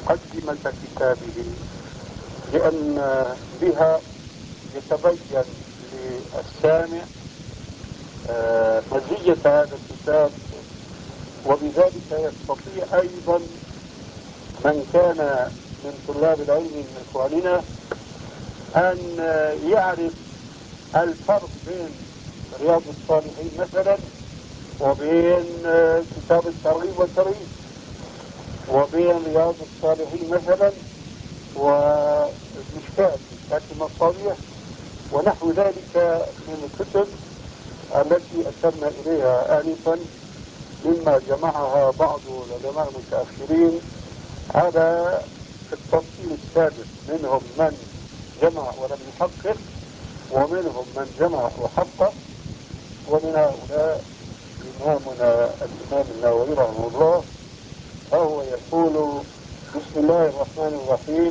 مقدمة كتابه، لأن بها يتبين للسامع مزية هذا الكتاب، وبذلك يستطيع أيضا من كان من طلاب العلم من إخواننا أن يعرف الفرق بين رياض الصالحين مثلا وبين كتاب الترغيب والترهيب، وبين رياض الصالحين مثلا ومشكاة المصابيح ونحو ذلك من الكتب التي أشرنا إليها آنفا، مما جمعها بعض العلماء المتأخرين على التفصيل السادس. منهم من جمع ولم يحقق، ومنهم من جمع وحقق، ومن هؤلاء إمامنا الإمام النووي رحمه الله، فهو يقول: بسم الله الرحمن الرحيم،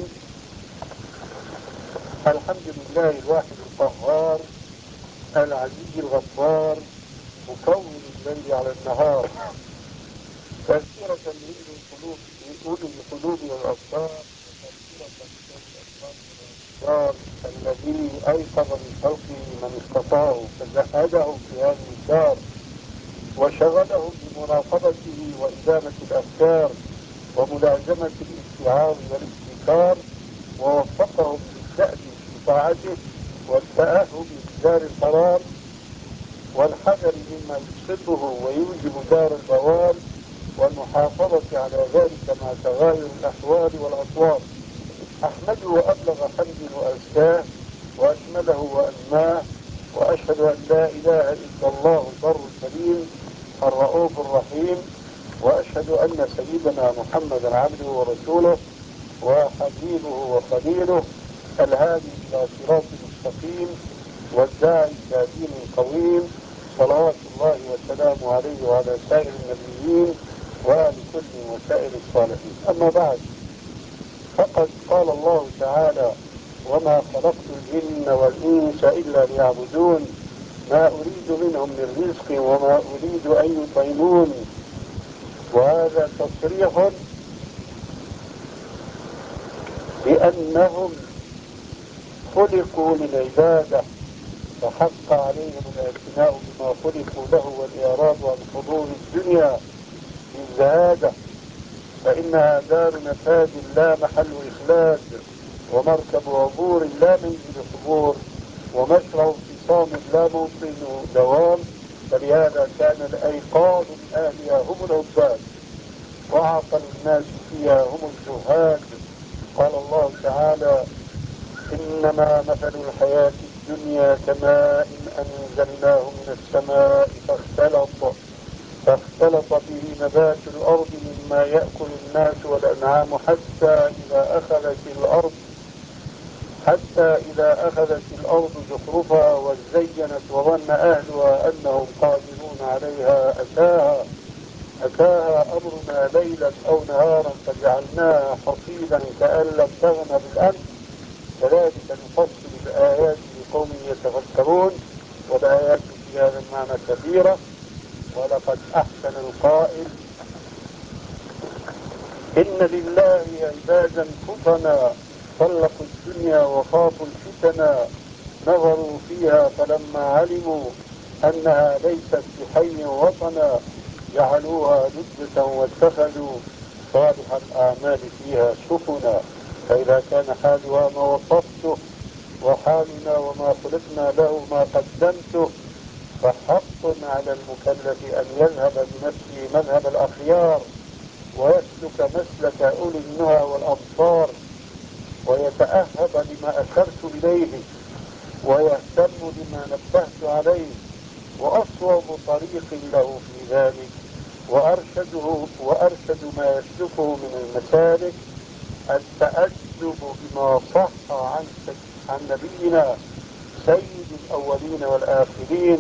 الحمد لله الواحد القهار العزيز الغفار مكون الليل على النهار، تذكرة لأولي القلوب والأبصار، وتذكرة لذوي الألباب والأبصار، الذي أيقظ من خلقه من اصطفاه فزهده في هذه الدار، وشغلهم بمراقبته وإدامة الأفكار وملازمة الاتعاظ والابتكار، ووفقهم للدأب في طاعته والتأهب لدار القرار والحذر مما يفسده ويوجب دار البوار، والمحافظة على ذلك مع تغاير الأحوال والأطوار. أحمده أبلغ حمد وأزكاه وأشمله وأنماه، وأشهد أن لا إله إلا الله البر الكريم الرؤوف الرحيم، وأشهد أن سيدنا محمدا عبده ورسوله وحبيبه وخليله، الهادي إلى صراط مستقيم والداعي إلى دين قويم، صلوات الله وسلامه عليه وعلى سائر النبيين وآل كل وسائر الصالحين. أما بعد، فقد قال الله تعالى: وما خلقت الجن والإنس إلا ليعبدون ما أريد منهم من رزق وما أريد أن يطعمون. وهذا تصريح بأنهم خلقوا للعبادة، فحق عليهم الاعتناء بما خلقوا له والإعراض عن حضور الدنيا للزهادة، فإنها دار نفاد لا محل إخلاد، ومركب عبور لا منزل حبور، ومشرع انفصام لا موطن دوام. فلهذا كان الأيقاظ من أهلها هم العباد، وأعقل الناس فيها هم الزهاد. قال الله تعالى: إنما مثل الحياة الدنيا كماء أنزلناه من السماء فاختلط به نبات الأرض مما يأكل الناس والأنعام حتى إذا أخذت الأرض زخرفها وزينت وظن أهلها أنهم قادرون عليها أتاها أمرنا ليلا أو نهارا فجعلناها حصيدا كأن لم تغن بالأمس، كذلك نفصل الآيات لقوم يتفكرون. والآيات في هذا المعنى كثيرة. ولقد أحسن القائل: إن لله عبادا فطنا طلقوا الدنيا وخافوا الفتنا، نظروا فيها فلما علموا أنها ليست بحي وطنا جعلوها لجة واتخذوا صالح الأعمال فيها سفنا. فإذا كان حالها ما وصفته وحالنا وما خلقنا له ما قدمته، فحق على المكلف أن يذهب بنفسه مذهب الأخيار، ويسلك مسلك أولي النهى والأبصار، ويتأهب لما أشرت إليه، ويهتم بما نبهت عليه. وأصوب طريق له في ذلك وأرشد ما يسلكه من المسالك التأدب بما صح عن نبينا سيد الأولين والآخرين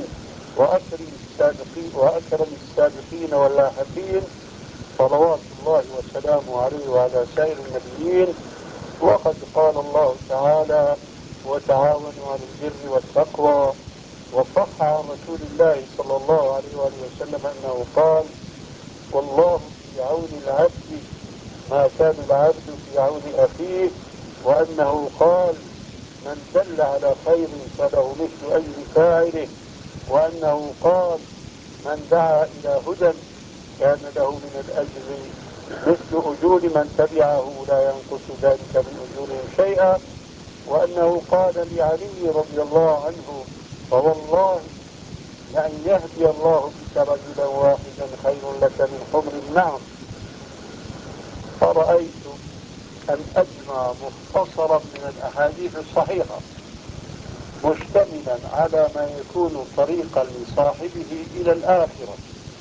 وأكرم السابقين واللاحقين، صلوات الله وسلامه عليه وعلى سائر النبيين. وقد قال الله تعالى: وتعاونوا على البر والتقوى. وصح عن رسول الله صلى الله عليه وآله وسلم أنه قال: والله في عون العبد ما كان العبد في عون أخيه، وأنه قال من دل على خير فله مثل أجر فاعله، وأنه قال من دعا إلى هدى كان له من الأجر مثل أجور من تبعه لا ينقص ذلك من أجورهم شيئا، وأنه قال لعلي رضي الله عنه فوالله لأن يهدي الله بك رجلا واحدا خير لك من حمر النعم. فرأيت أن أجمع مختصرا من الأحاديث الصحيحة مشتملا على ما يكون طريقا لصاحبه إلى الآخرة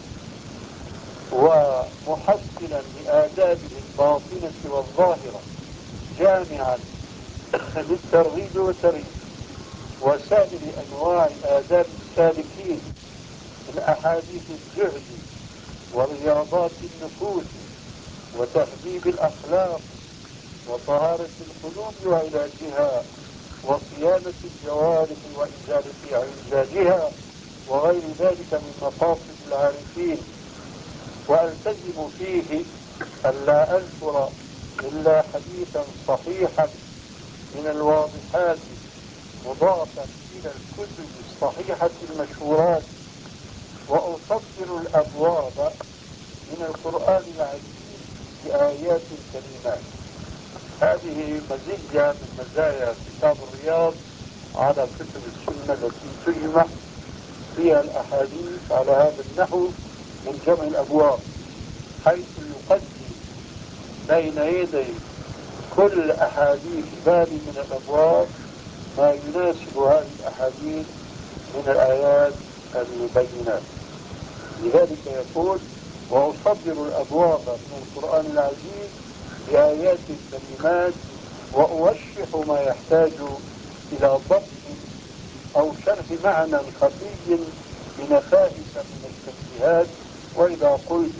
ومحصلا لآدابه الباطنة والظاهرة، جامعا للترغيب والترهيب وسائر أنواع آداب السالكين من أحاديث الزهد ورياضات النفوس وتهذيب الأخلاق وطهارة القلوب وعلاجها وصيانة الجوارح وإزالة اعوجاجها وغير ذلك من مقاصد العارفين، وألتزم فيه ألا أذكر إلا حديثا صحيحا من الواضحات مضافا إلى الكتب الصحيحة المشهورات، وأصدر الأبواب من القرآن العزيز بآيات كريمات. هذه مزية من مزايا كتاب الرياض على كتب السنة التي تجمع فيها الأحاديث على هذا النحو من جمع الأبواب، حيث يقدم بين يدي كل أحاديث باب من الأبواب ما يناسب هذه الأحاديث من الآيات البينات. لذلك يقول وأصدر الأبواب من القرآن العزيز بآيات كريمات، وأوشح ما يحتاج إلى ضبط أو شرح معنى خفي بنفائس من التنبيهات. وإذا قلت